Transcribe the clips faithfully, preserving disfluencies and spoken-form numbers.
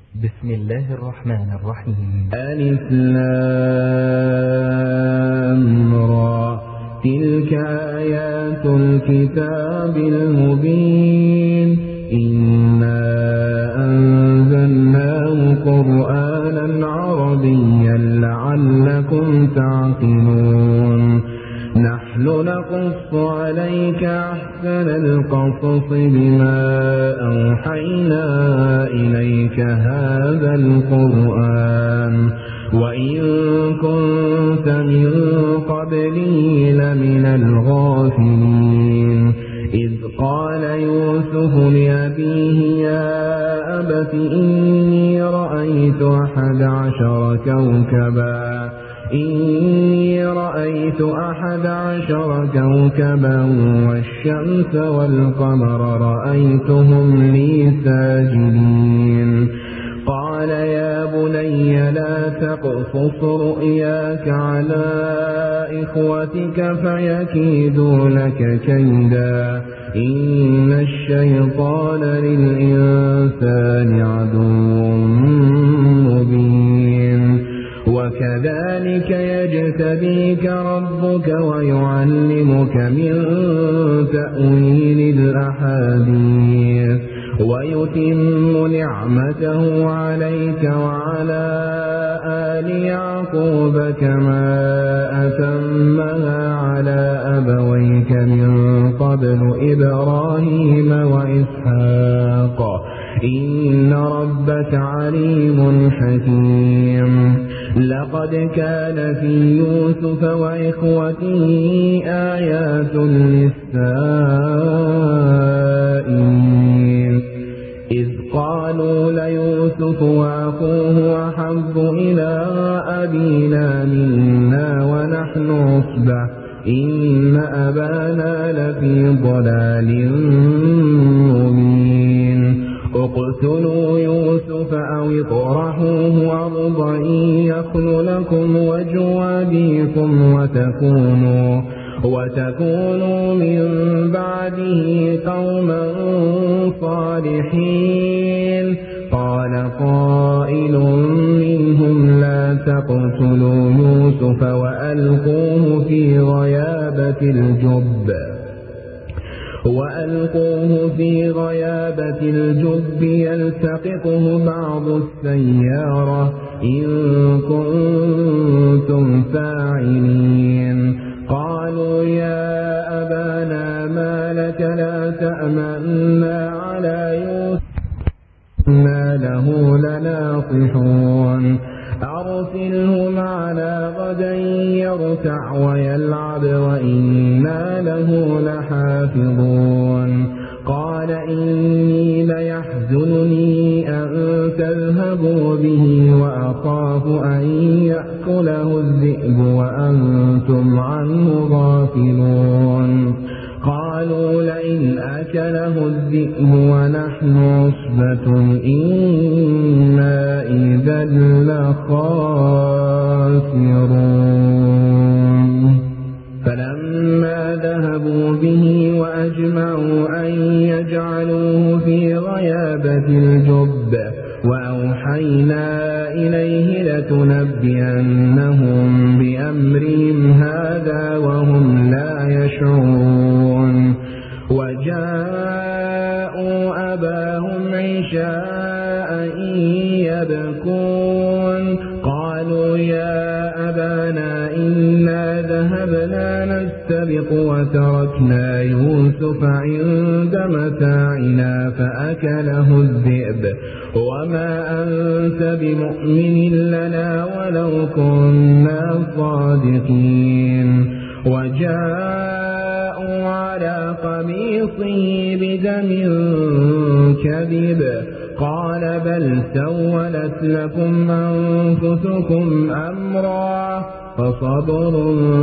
بسم الله الرحمن الرحيم. ألف لام را تلك آيات الكتاب المبين إنا أنزلناه قرآنا عربيا لعلكم تعقلون نحن نقص عليك أحسن القصص بما أوحينا إليك هذا القرآن وإن كنت من قبله لمن الغافلين إذ قال يوسف لأبيه يا أبت إني رأيت أحد عشر كوكبا إني رأيت أحد عشر كوكبا والشمس والقمر رأيتهم لي ساجدين قال يا بني لا تقصص رؤياك على إخوتك فيكيدوا لك كيدا إن الشيطان للإنسان عدو مبين وكذلك يجتبيك ربك ويعلمك من تأويل الأحاديث ويتم نعمته عليك وعلى آل يعقوب كما أتمها على أبويك من قبل إبراهيم وإسحاق إن ربك عليم حكيم لقد كان في يوسف وإخوته آيات للسائلين إذ قالوا ليوسف وأخوه أحب إلى أبينا منا ونحن عصبة إن أبانا لفي ضلال مبين اقتلوا يوسف أو اطرحوه أرضا يخل لكم وجه أبيكم وتكونوا وتكونوا من بعده قوما صالحين قال قائل منهم لا تقتلوا يوسف وألقوه في غيابة الجب وألقوه في غيابة الجب يلتقطه بعض السيارة إن كنتم فاعلين قالوا يا أبانا ما لك لا تأمنا على يوسف إنا له لناصحون أرسله معنا غدا يرتع ويلعب وإنا له لحافظون قال إني ليحزنني أن تذهبوا به وأخاف أن يأكله الذئب وأنتم عنه غافلون قالوا لئن أكله الذئب ونحن عصبة إنا إذا لخاسرون فلما ذهبوا به وأجمعوا أن يجعلوه في غيابة الجب وأوحينا إليه لتنبئنهم بأمرهم هذا وهم لا يشعرون وجاءوا أباهم عشاء يبكون قالوا يا أبانا إنا ذهبنا نستبق وتركنا يوسف عند متاعنا فأكله الذئب وما أنت بمؤمن لنا ولو كنا صادقين وجاءوا على قميصه بدم كذب قال بل سولت لكم أنفسكم أمرا فصبر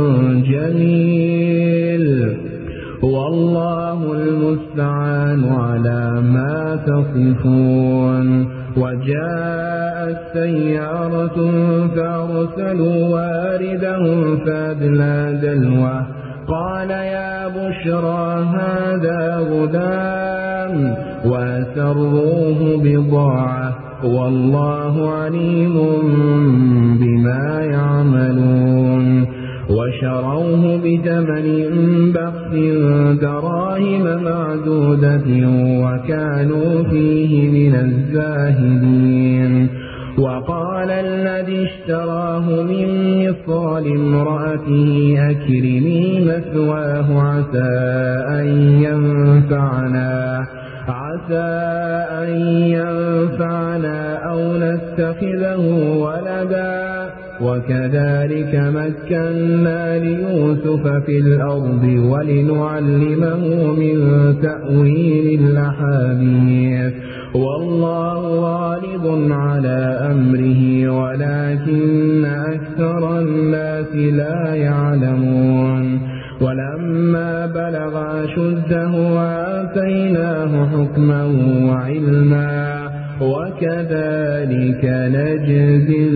جميل والله المستعان على ما تصفون وجاءت سيارة فأرسلوا واردهم فأدلى دلوه قال يا بشرى هذا غلام وأسروه بضاعة والله عليم بما يعملون وشروه بثمن بخس دراهم معدودة وكانوا فيه من الزاهدين وقال الذي اشتراه من مصر لامرأته أكرمي مثواه عسى أن ينفعنا عسى أن ينفعنا أو نتخذه ولدا وكذلك مكنا ليوسف في الأرض ولنعلمه من تأويل الأحاديث والله غالب على أمره ولكن أكثر الناس لا يعلمون ولما بلغ أشده آتيناه حكما وعلما وكذلك نجزي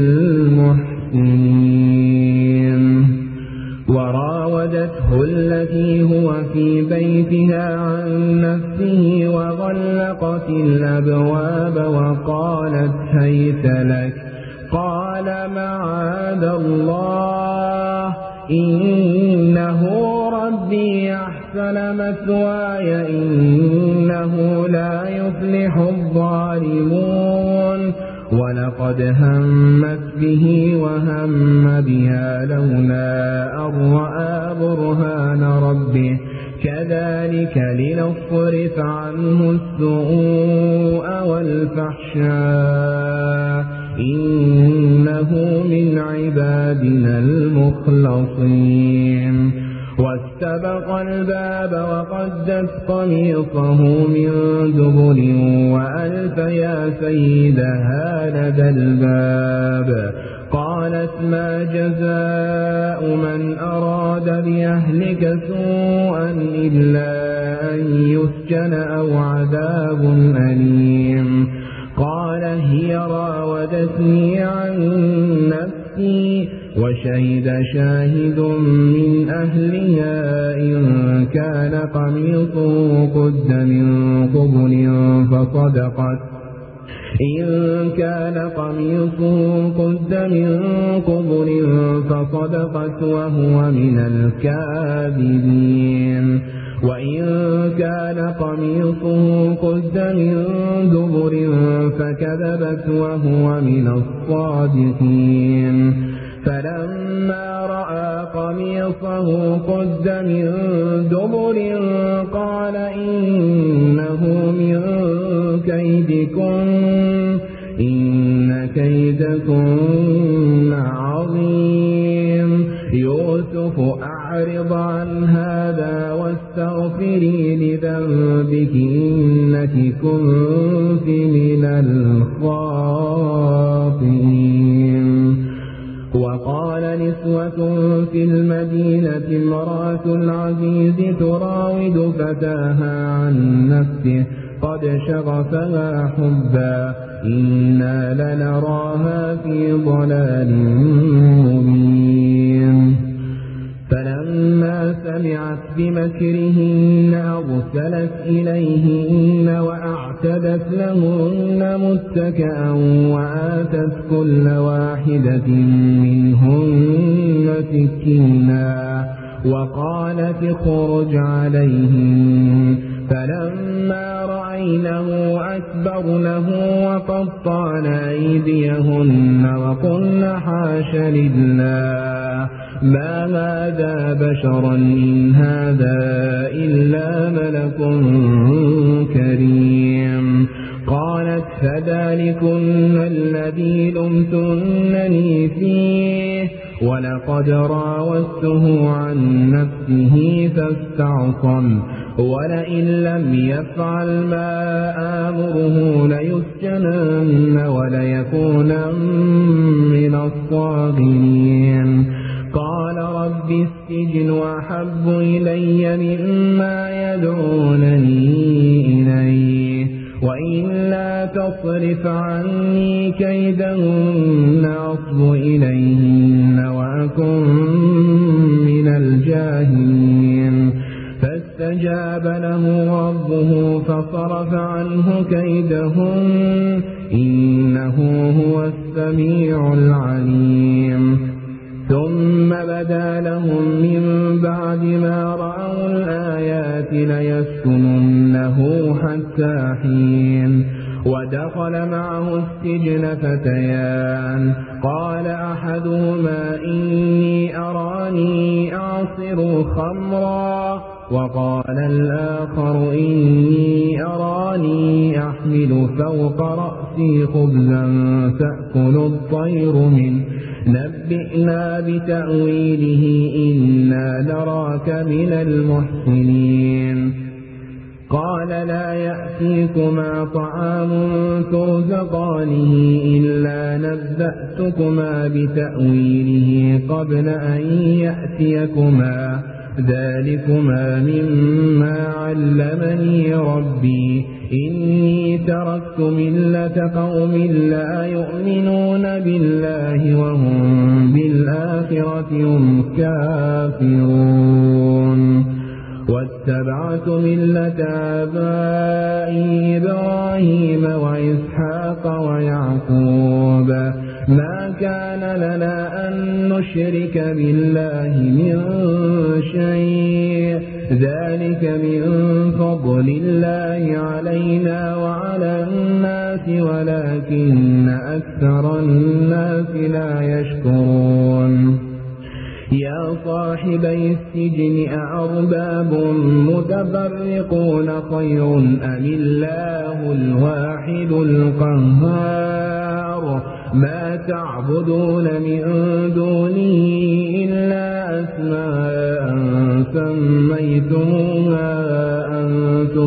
المحسنين وراودته التي هو في بيتها عن نفسه وغلقت الأبواب وقالت هيت لك قال معاذ الله إنه ربي أحسن مثواي إنه لا يفلح الظالمون ولقد همت به وهم بها لولا أن رأى برهان ربه كذلك لنصرف عنه السوء والفحشاء إنه من عبادنا المخلصين واستبق الباب وقدت قميصه من دبر وألف يا سيدها لدى الباب قالت ما جزاء من أراد بأهلك سوءا إلا أن يسجن أو عذاب أليم قال هي راودتني عن نفسي وشهد شاهد من أهلها إن كان قميصه قد من قبل فصدقت إن كان قميصه قد من قبل فصدقت وهو من الكاذبين وإن كان قميصه قد من دبر فكذبت وهو من الصادقين فلما رأى قميصه قد من دبر قال إنه من كيدكن إن كيدكن عظيم يوسف أعرض عن هذا واستغفري لذنبك إنك كنت من الخاطئين وقال نسوة في المدينة امرأة العزيز تراود فتاها عن نفسه قد شغفها حبا إنا لنراها في ضلال مبين فلما سمعت بمكرهن أرسلت إليهن وأعتدت لهن متكئا وآتت كل واحدة منهن سكينا وقالت اخرج عليهن فلما رأينه أكبرنه وقطعن أيديهن وقلن حاش لله ما هذا بشرا إن هذا إلا ملك كريم قالت فذلكن الذي لمتنني فيه ولقد راودته عن نفسه فاستعصم ولئن لم يفعل ما آمره ليسجنن وليكونن من الصاغرين قال رب السجن أحب إلي مما يدعونني إليه وإلا تصرف عني كيدهن أصب إليهن وأكن من الجاهلين فاستجاب له ربه فصرف عنه كيدهم إنه هو السميع العليم ثم بدا لهم من بعد ما رأوا الآيات ليسكننه حتى حين ودخل معه السجن فتيان قال أحدهما إني أراني أعصر خمرا وقال الآخر إني أراني أحمل فوق رأسي خبزا تأكل الطير منه نبئنا بتأويله إنا نراك من المحسنين قال لا يأتيكما طعام ترزقانه إلا نبأتكما بتأويله قبل أن يأتيكما ذلكما مما علمني ربي إني تركت ملة قوم لا يؤمنون بالله وهم بالآخرة هم كافرون واتبعت ملة آبائي إبراهيم وإسحاق ويعقوب ما كان لنا أن نشرك بالله من شيء ذلك من فضل الله علينا وعلى الناس ولكن أكثر الناس لا يشكرون يا صاحبي السجن أأرباب متفرقون خير أم الله الواحد القهار ما تعبدون من دونه إلا أسماء سميتموها أنتم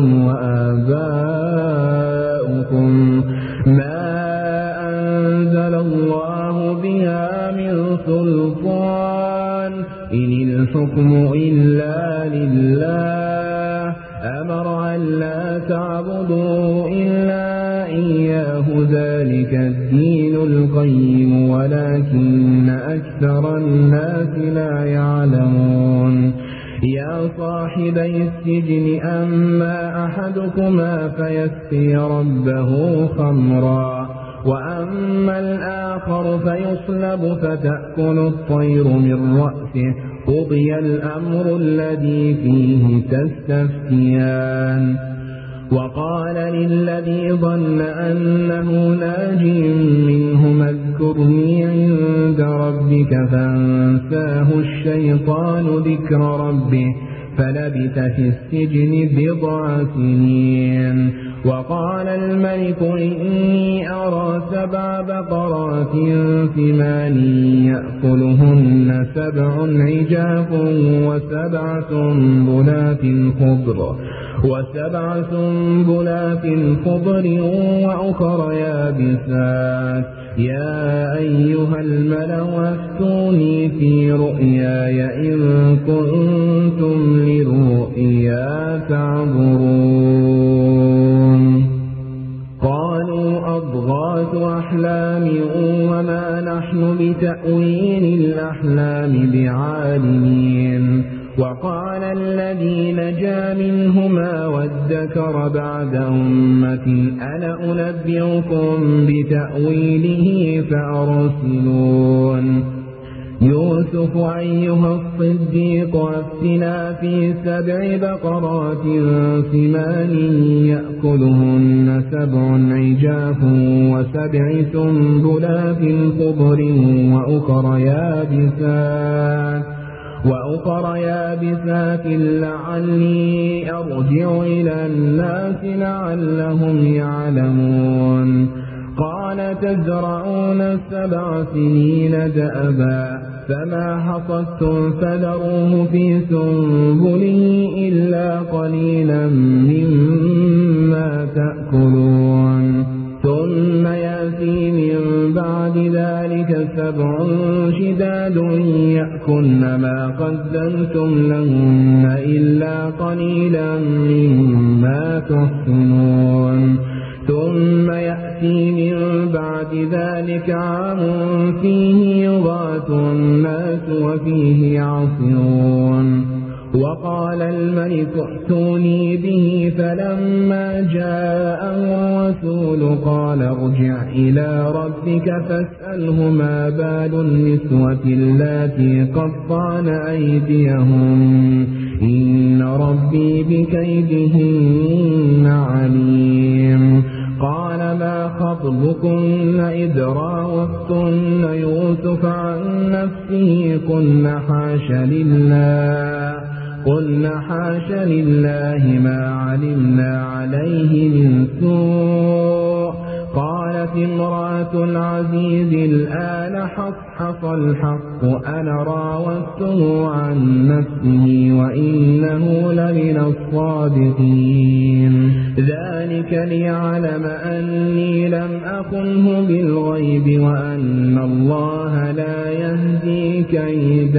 وآباؤكم ما أنزل الله بها من سلطان إن الحكم إلا لله أمر أن لا تعبدوا إلا إياه ذلك الدين القيم ولكن أكثر الناس لا يعلمون يا صاحبي السجن أما أحدكما فيسقي ربه خمرا وأما الآخر فيصلب فتأكل الطير من رأسه قضي الأمر الذي فيه تستفتيان وقال للذي ظن أنه ناج منهما اذكرني عند ربك فانساه الشيطان ذكر ربه فلبث في السجن بضع سنين وقال الملك إني أرى سبع بقرات ثمان يأكلهن سبع عجاف وسبع سنبلات خضر وسبع سنبلات خضر وأخر يابسات يا أيها الملأ أفتوني في رؤياي إن كنتم للرؤيا تعبرون قالوا أضغاث أحلام وما نحن بتأويل الأحلام بعالمين وقال الذي نجا منهما وادكر بعد أمة أنا أنبئكم بتأويله فأرسلون يوسف أيها الصديق أفتنا في سبع بقرات ثمان يأكلهن سبع عجاف وسبع سنبلات خضر وأخر يابسات وأخر يابسات لعلي أرجع إلى الناس لعلهم يعلمون قال تزرعون سبع سنين دأبا فما حصدتم فذروه في سنبله إلا قليلا مما تأكلون ثم يأتي من بعد ذلك سبع شداد يأكلن ما قدمتم لهن إلا قليلا مما تحصنون ثم يأتي من بعد ذلك عام فيه يغاث الناس وفيه يعصرون وقال الملك ائتوني به فلما جاءه الرسول قال ارجع إلى ربك فاسأله ما بال النسوة اللاتي قطعن أيديهم إن ربي بكيدهن عليم. قال ما خطبكن إذ راوتن يوسف عن نفسه قلن حاش لله قلنا حاش لله ما علمنا عليه من سوء. قالت امرأة العزيز الآن حصحص الحق أنا راودته عن نفسه وإنه لمن الصادقين. ذلك ليعلم أني لم أخنه بالغيب وأن الله لا يهدي كيد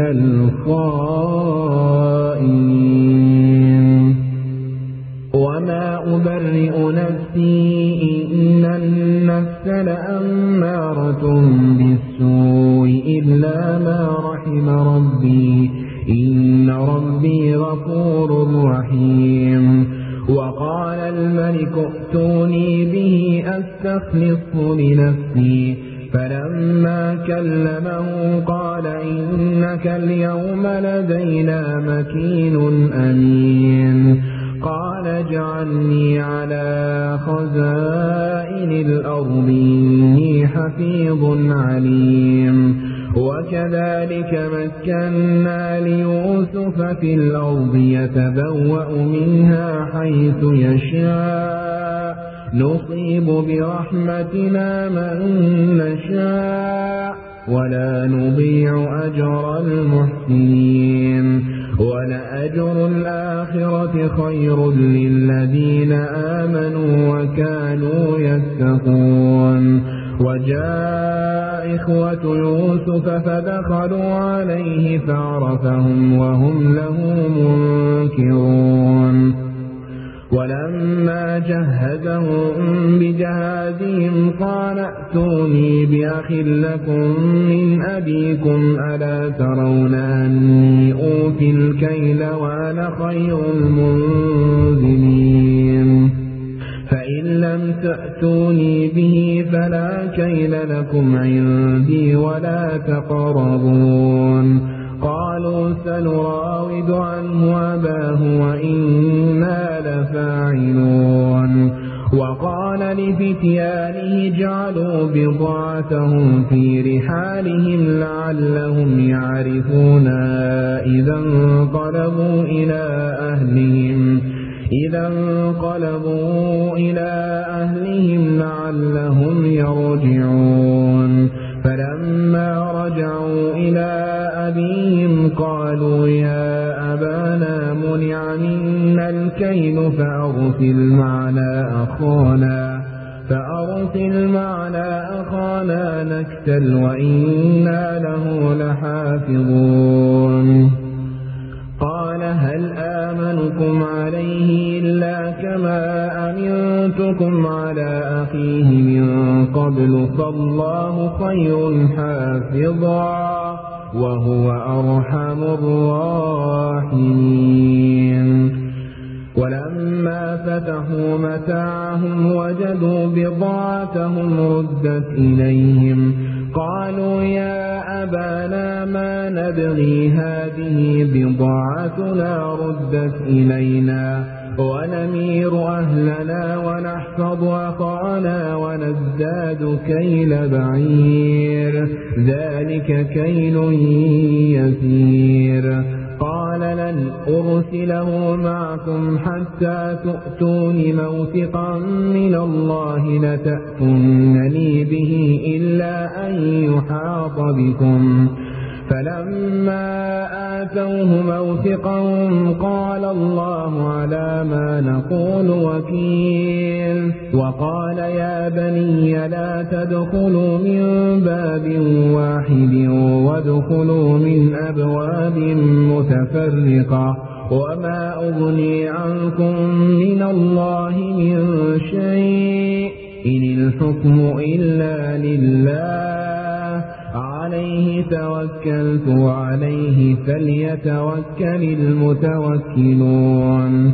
الخائنين. وما أبرئ نفسي إن النفس لأمارة بالسوء إلا ما رحم ربي إن ربي غفور رحيم. وقال الملك ائتوني به أستخلصه لنفسي فلما كلمه قال إنك اليوم لدينا مكين أمين. قال اجعلني على خزائن الأرض إني حفيظ عليم. وكذلك مكنا ليوسف في الأرض يتبوأ منها حيث يشاء نصيب برحمتنا من نشاء ولا نضيع أجر المحسنين. ولأجر الآخرة خير للذين آمنوا وكانوا يتقون. وجاء إخوة يوسف فدخلوا عليه فعرفهم وهم له منكرون. ولما جهزهم بجهازهم قال ائتوني بأخ لكم من أبيكم ألا ترون أني أوفي الكيل وأنا خير المنزلين. فإن لم تأتوني به فلا كيل لكم عندي ولا تقربون. قالوا سنراود عنه أباه وإنا لفاعلون. وقال لفتيانه اجعلوا بضاعتهم في رحالهم لعلهم يعرفونها إذا انقلبوا إلى أهلهم إذا انقلبوا إلى أهلهم لعلهم يرجعون. فلما رجعوا إلى أبيهم قالوا يا أبانا منع منا الكيل فأرسل معنا أخانا فأرسل معنا أخانا نكتل وإنا له لحافظون. قال هل آمنكم عليه إلا كما أمنتكم على أخيه من قبل فالله خير حافظا وهو أرحم الراحمين. ولما فتحوا متاعهم وجدوا بضاعتهم ردت إليهم قالوا يا أبانا ما نبغي هذه بضاعتنا ردت إلينا ونمير أهلنا ونحفظ أخانا ونزداد كيل بعير ذلك كيل يسير. قال لن أرسله معكم حتى تؤتون موثقا من الله لتأتونني به إلا أن يحاط بكم. فلما آتوه موثقهم قال الله على ما نقول وكيل. وقال يا بني لا تدخلوا من باب واحد وادخلوا من أبواب متفرقة وما أغني عنكم من الله من شيء إن الحكم إلا لله عليه توكلت وعليه فليتوكل المتوكلون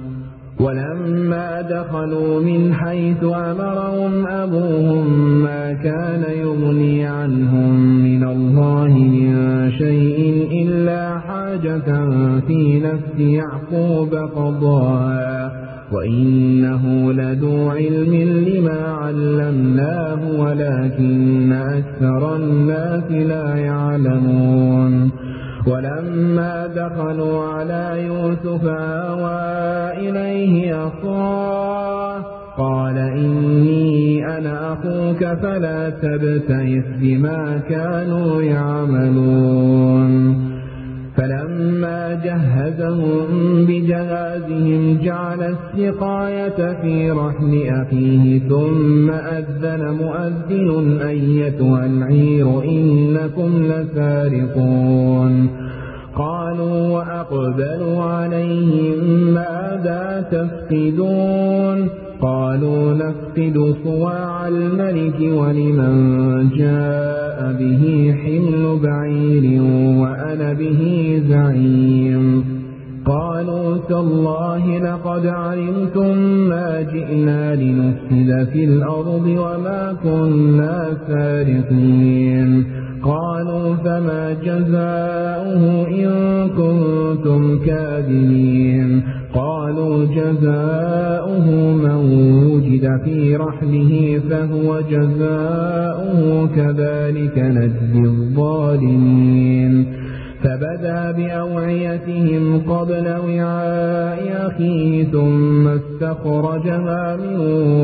ولما دخلوا من حيث أمرهم أبوهم ما كان يغني عنهم من الله من شيء إلا حاجة في نفس يعقوب قضاها وإنه لذو علم لما علمناه ولكن أكثر الناس لا يعلمون ولما دخلوا على يوسف آوى إليه أخاه قال إني أنا أخوك فلا تبتئس بما كانوا يعملون فلما جهزهم بجهازهم جعل السقاية في رحل أخيه ثم أذن مؤذن أيتها العير إنكم لسارقون قالوا وأقبلوا عليهم ماذا تفقدون قالوا نفقد صواع الملك ولمن جاء به حمل بعير وأنا به زعيم قالوا تالله لقد علمتم ما جئنا لنفسد في الأرض وما كنا سارقين قالوا فما جزاؤه إن كنتم كاذبين قالوا جزاؤه من وجد في رحله فهو جزاؤه كذلك نجزي الظالمين فبدأ بأوعيتهم قبل وعاء أخيه ثم استخرجها من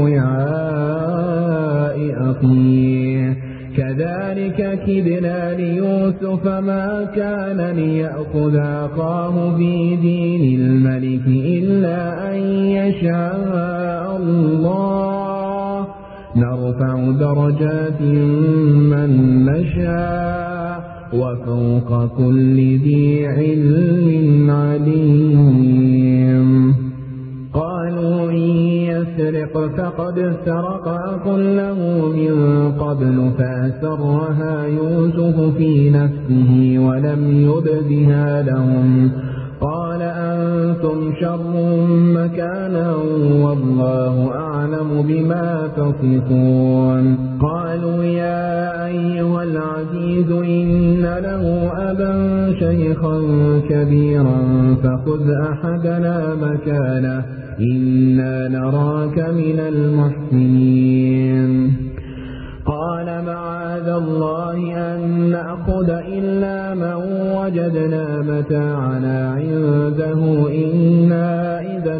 وعاء أخيه كذلك كدنا ليوسف ما كان ليأخذ أخاه في دين الملك إلا أن يشاء الله نرفع درجات من نشاء وفوق كل ذي علم عليم قالوا إن يسرق فقد سرق أخ له من قبل فأسرها يوسف في نفسه ولم يبدها لهم قال أنتم شر مكانا والله أعلم بما تصفون قالوا يا أيها العزيز إن له أبا شيخا كبيرا فخذ أحدنا مكانه إنا نراك من المحسنين قال معاذ الله أن نأخذ إلا من وجدنا متاعنا عنده إنا إذا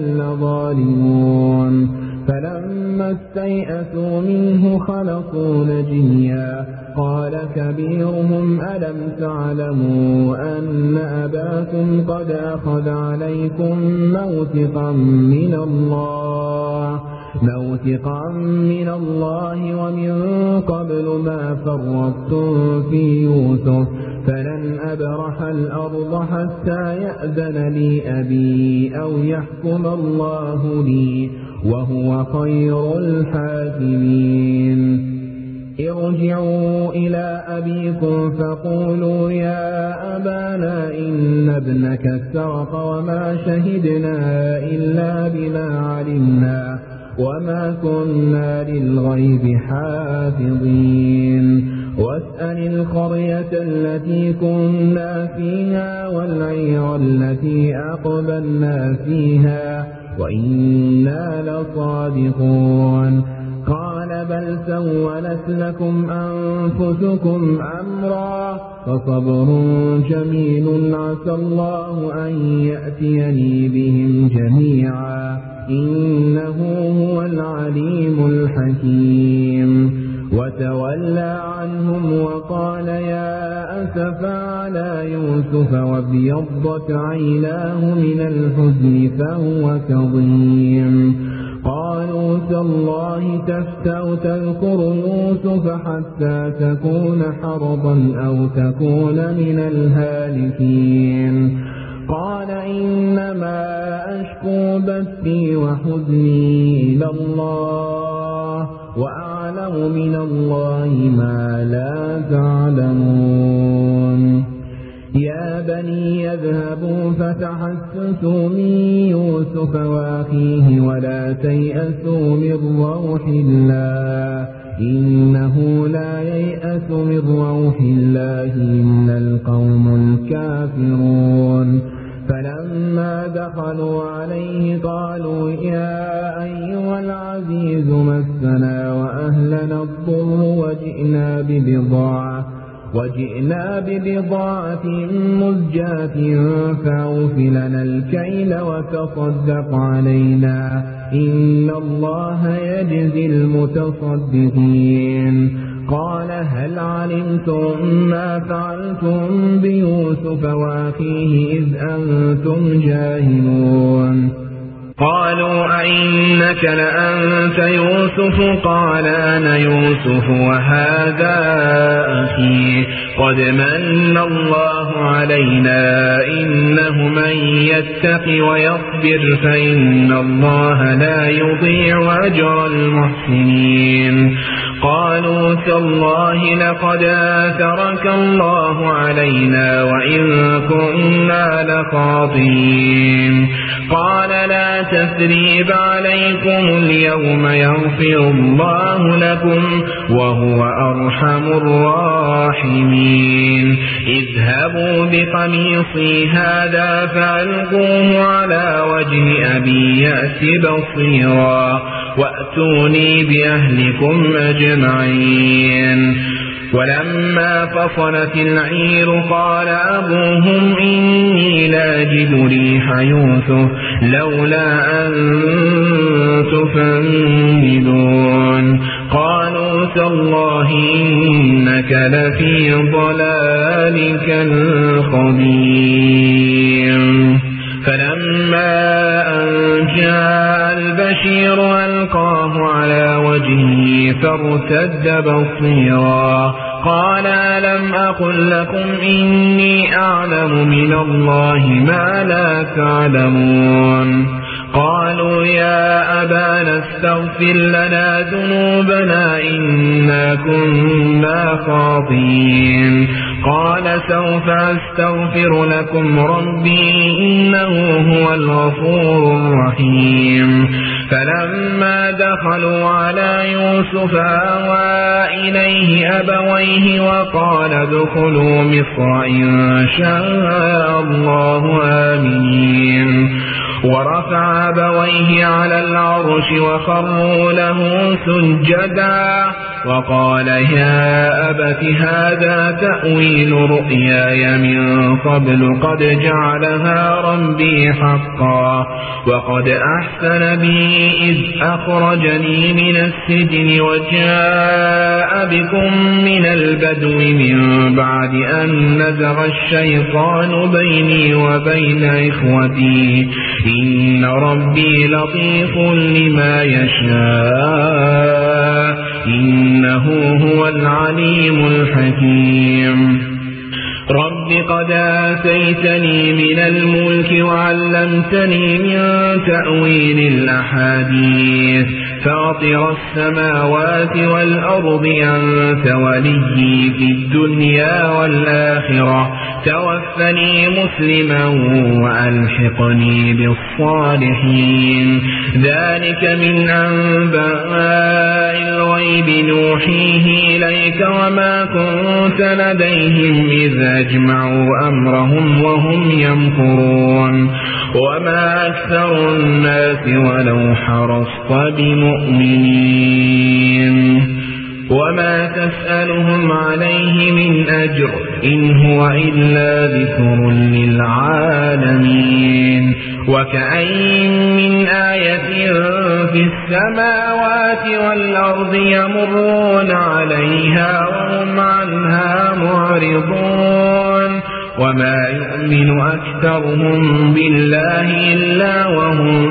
لظالمون فلما استيئسوا منه خلصوا نجيا قال كبيرهم ألم تعلموا أن أباكم قد أخذ عليكم موثقا من الله موثقا من الله ومن قبل ما فرطتم في يوسف فلن أبرح الأرض حتى يأذن لي أبي أو يحكم الله لي وهو خير الحاكمين ارجعوا إلى أبيكم فقولوا يا أبانا إن ابنك سرق وما شهدنا إلا بما علمنا وما كنا للغيب حافظين واسأل القرية التي كنا فيها والعير التي أقبلنا فيها وإنا لصادقون قال بل سولت لكم أنفسكم أمرا فصبر جميل عسى الله أن يأتيني بهم جميعا إنه هو العليم الحكيم وتولى عنهم وقال يا أسفا على يوسف وابيضت عيناه من الحزن فهو كظيم قالوا تالله تفتأ تذكر يوسف حتى تكون حرضا أو تكون من الهالكين قال إنما أشكو بثي وحزني إلى الله وأعلم من الله ما لا تعلمون بني يذهبوا فتحسسوا من يوسف وأخيه ولا تيأسوا من روح الله إنه لا ييأس من روح الله إلا القوم الكافرون فلما دخلوا عليه قالوا يا أيها العزيز مسنا وأهلنا الضر وجئنا ببضاعة وجئنا ببضاعة مزجاة فأوف لنا الكيل وتصدق علينا إن الله يجزي المتصدقين قال هل علمتم ما فعلتم بيوسف وأخيه إذ أنتم جاهلون قالوا أئنك لأنت يوسف قال أنا يوسف وهذا أخي قد من الله علينا إنه من يتق ويصبر فإن الله لا يضيع أجر المحسنين قالوا تالله لقد آثرك الله علينا وإن كنا لخاطئين قال لا تثريب عليكم اليوم يغفر الله لكم وهو أرحم الراحمين اذهبوا بقميصي هذا فألقوه على وجه أبي يأت بصيرا وأتوني بأهلكم أجمعين ولما فصلت العير قال أبوهم إني لاجد ريح يوسف لولا أن تفندون قالوا تالله إنك لفي ضلالك القديم فلما أن جاء البشير ألقاه على وجهه فارتد بصيرا قال ألم أقل لكم إني أعلم من الله ما لا تعلمون قالوا يا أبانا استغفر لنا ذنوبنا إنا كنا خاطئين قال سوف أستغفر لكم ربي إنه هو الغفور الرحيم فلما دخلوا على يوسف آوى إليه أبويه وقال ادخلوا مصر إن شاء الله آمين ورفع أبويه على العرش وخروا له سجدا وقال يا أبت هذا تأويل رؤياي من قبل قد جعلها ربي حقا وقد أحسن بي إذ أخرجني من السجن وجاء بكم من البدو من بعد أن نزغ الشيطان بيني وبين إخوتي إن ربي لطيف لما يشاء إنه هو العليم الحكيم رب قد آتيتني من الملك وعلمتني من تأويل الأحاديث فاطر السماوات والأرض أنت وليي في الدنيا والآخرة توفني مسلما وألحقني بالصالحين ذلك من أنباء الغيب نوحيه إليك وما كنت لديهم إذ أجمعوا أمرهم وهم يمكرون وما أكثر الناس ولو حرصت بمؤمنين وما تسألهم عليه من أجر إن هو إلا ذكر للعالمين وكأين من آية في السماوات والأرض يمرون عليها وهم عنها معرضون وما يؤمن أكثرهم بالله إلا وهم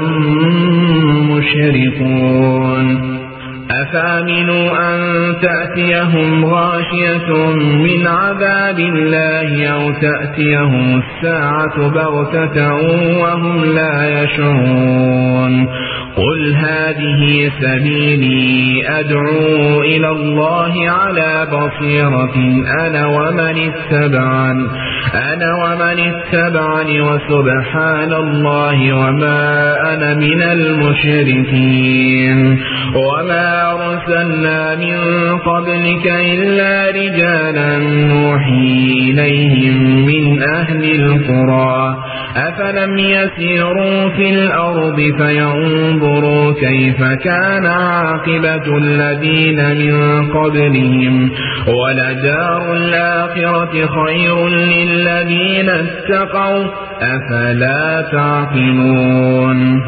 مشركون أفامنوا أن تأتيهم غاشية من عذاب الله أو تأتيهم الساعة بغتة وهم لا يشعرون قل هذه سبيلي أدعو إلى الله على بصيرة أنا ومن اتبعني أنا ومن اتبعني وسبحان الله وما أنا من المشركين وما أرسلنا من قبلك إلا رجالا نوحي إليهم من أهل القرى أفلم يسيروا في الأرض فينظروا كيف كان عاقبة الذين من قبلهم ولدار الآخرة خير للذين اتقوا أفلا تعقلون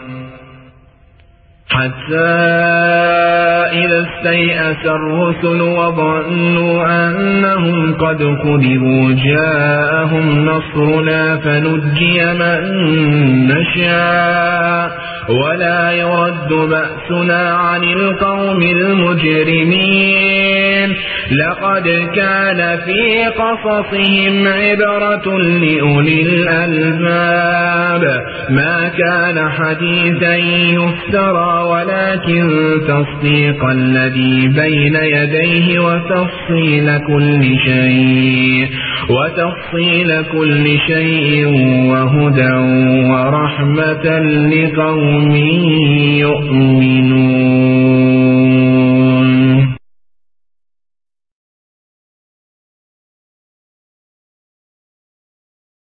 حتى إذا استيأس الرسل وظنوا أنهم قد كذبوا جاءهم نصرنا فنجي من نشاء ولا يرد بأسنا عن القوم المجرمين لقد كان في قصصهم عبرة لأولي الألباب ما كان حديثا يفترى ولكن تصديق الذي بين يديه وتفصيل كل شيء وتفصيل كل شيء وهدى ورحمة لقوم